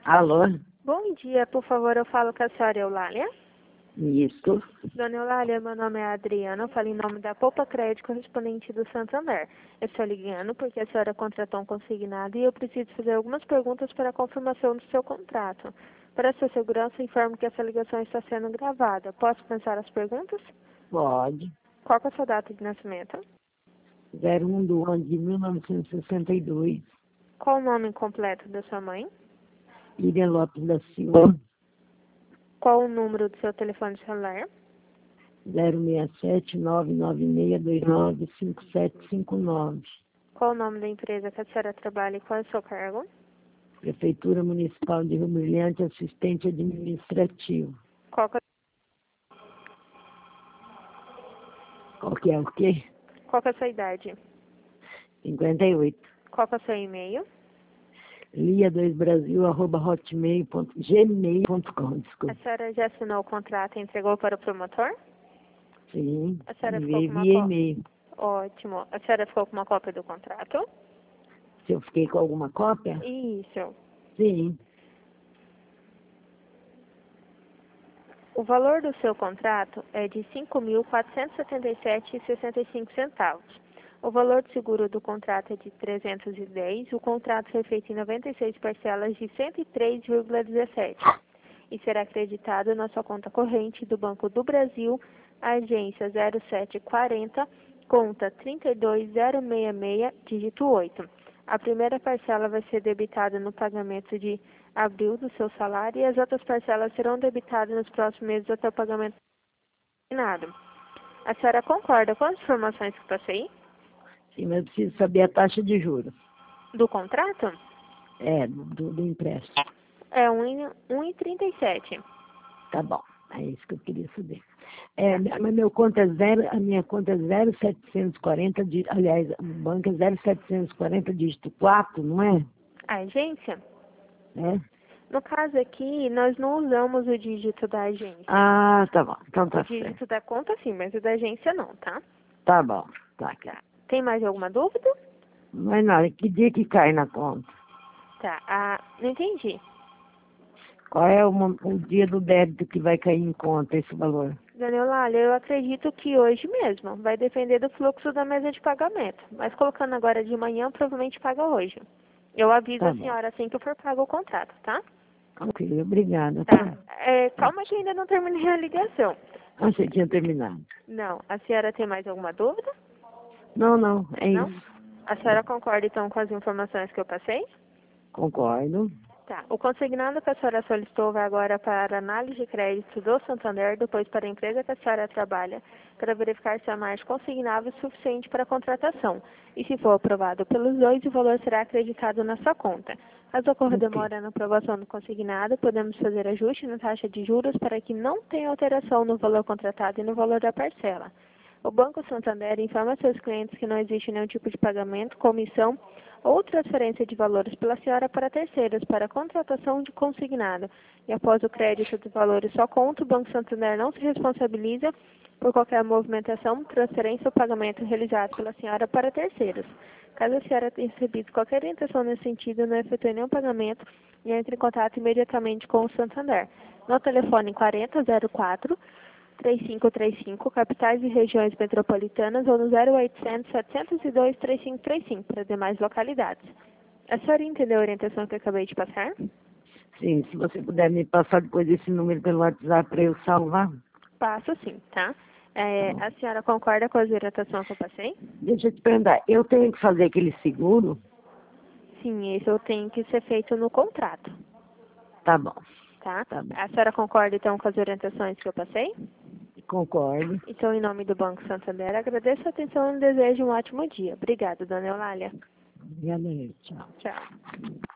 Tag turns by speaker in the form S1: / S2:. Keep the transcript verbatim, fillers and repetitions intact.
S1: Alô?
S2: Bom dia, por favor, eu falo com a senhora Eulália.
S1: Isso.
S2: Dona Eulália, meu nome é Adriana, eu falo em nome da Poupa Crédito correspondente do Santander. Eu estou ligando porque a senhora contratou um consignado e eu preciso fazer algumas perguntas para a confirmação do seu contrato. Para sua segurança, informo que essa ligação está sendo gravada. Posso começar as perguntas?
S1: Pode.
S2: Qual que é a sua data de nascimento?
S1: zero um do ano de mil novecentos e sessenta e dois.
S2: Qual o nome completo da sua mãe?
S1: Irian Lopes da Silva.
S2: Qual o número do seu telefone celular?
S1: zero seis sete nove nove seis dois nove cinco sete cinco nove.
S2: Qual o nome da empresa que a senhora trabalha e qual é o seu cargo?
S1: Prefeitura Municipal de Rio Brilhante, assistente administrativo.
S2: Qual que é,
S1: Qual que é o quê?
S2: qual que é a sua idade?
S1: cinquenta e oito.
S2: Qual que é o seu e-mail?
S1: lia dois brasil arroba hotmail ponto gmail ponto com.
S2: A
S1: Desculpa.
S2: senhora já assinou o contrato e entregou para o promotor?
S1: Sim.
S2: A senhora ficou
S1: Enviei
S2: com uma
S1: via
S2: cópia?
S1: e-mail.
S2: Ótimo. A senhora ficou com uma cópia do contrato?
S1: Se eu fiquei com alguma cópia?
S2: Isso.
S1: Sim.
S2: O valor do seu contrato é de cinco mil quatrocentos e setenta e sete reais e sessenta e cinco centavos. O valor de seguro do contrato é de trezentos e dez. O contrato foi feito em noventa e seis parcelas de cento e três vírgula dezessete e será acreditado na sua conta corrente do Banco do Brasil, agência zero sete quarenta, conta trinta e dois zero seis seis, dígito oito. A primeira parcela vai ser debitada no pagamento de abril do seu salário e as outras parcelas serão debitadas nos próximos meses até o pagamento terminado. A senhora concorda com as informações que passei?
S1: Sim, mas eu preciso saber a taxa de juros.
S2: Do contrato?
S1: É, do, do empréstimo.
S2: É um vírgula trinta e sete.
S1: Tá bom. É isso que eu queria saber. É, mas meu conta é zero, a minha conta é zero setecentos e quarenta, de, aliás, o banco é zero setecentos e quarenta, dígito quatro, não é?
S2: A agência?
S1: É?
S2: No caso aqui, nós não usamos o dígito da agência.
S1: Ah, tá bom. Então tá
S2: O dígito
S1: certo.
S2: da conta sim, mas o da agência não, tá?
S1: Tá bom. Tá,
S2: Tá.
S1: cara.
S2: Tem mais alguma dúvida?
S1: Mas não, que dia que cai na conta?
S2: Tá. Ah, não entendi.
S1: Qual é o, mo- o dia do débito que vai cair em conta esse valor?
S2: Dona Eulália, eu acredito que hoje mesmo. Vai depender do fluxo da mesa de pagamento. Mas colocando agora de manhã, provavelmente paga hoje. Eu aviso
S1: Tá
S2: a
S1: bom.
S2: senhora assim que for pago o contrato, tá?
S1: Ok, obrigada.
S2: Tá.
S1: Tá.
S2: É, calma que ainda não terminei a ligação.
S1: Ah, você tinha terminado.
S2: Não. A senhora tem mais alguma dúvida?
S1: Não, não, é
S2: Não?
S1: isso.
S2: A senhora concorda então com as informações que eu passei?
S1: Concordo.
S2: Tá. O consignado que a senhora solicitou vai agora para a análise de crédito do Santander, depois para a empresa que a senhora trabalha, para verificar se a margem consignável é suficiente para a contratação. E se for aprovado pelos dois, o valor será acreditado na sua conta. Caso ocorra
S1: Ok.
S2: demora na aprovação do consignado, podemos fazer ajuste na taxa de juros para que não tenha alteração no valor contratado e no valor da parcela. O Banco Santander informa seus clientes que não existe nenhum tipo de pagamento, comissão ou transferência de valores pela senhora para terceiros para a contratação de consignado. E após o crédito de valores só conta, o Banco Santander não se responsabiliza por qualquer movimentação, transferência ou pagamento realizado pela senhora para terceiros. Caso a senhora tenha recebido qualquer orientação nesse sentido, não efetue nenhum pagamento e entre em contato imediatamente com o Santander. No telefone quarenta zero quatro três cinco três cinco, capitais e regiões metropolitanas, ou no zero oitocentos, setecentos e dois, trinta e cinco trinta e cinco para demais localidades. A senhora entendeu a orientação que eu acabei de passar?
S1: Sim, se você puder me passar depois esse número pelo WhatsApp para eu salvar.
S2: Passo sim, tá? É,
S1: Tá bom.
S2: a senhora concorda com a orientação que eu passei?
S1: Deixa eu te perguntar, eu tenho que fazer aquele seguro?
S2: Sim, isso tem que ser feito no contrato,
S1: Tá bom,
S2: tá?
S1: tá bom.
S2: A senhora concorda então com as orientações que eu passei?
S1: Concordo.
S2: Então, em nome do Banco Santander, agradeço a atenção e desejo um ótimo dia. Obrigada, dona Eulália.
S1: Obrigada, tchau.
S2: Tchau.